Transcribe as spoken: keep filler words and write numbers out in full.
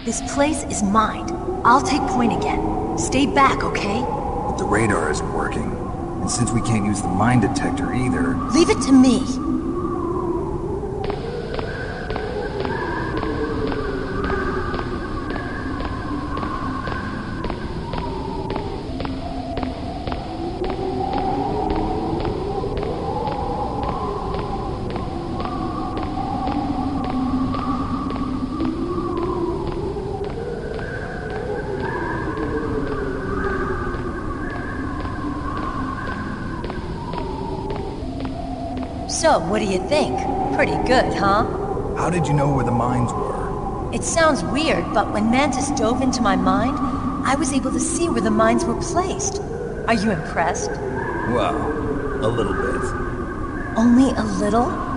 This place is mine. I'll take point again. Stay back, okay? But the radar isn't working. And since we can't use the mine detector either... Leave it to me. So, what do you think? Pretty good, huh? How did you know where the mines were? It sounds weird, but when Mantis dove into my mind, I was able to see where the mines were placed. Are you impressed? Well, a little bit. Only a little?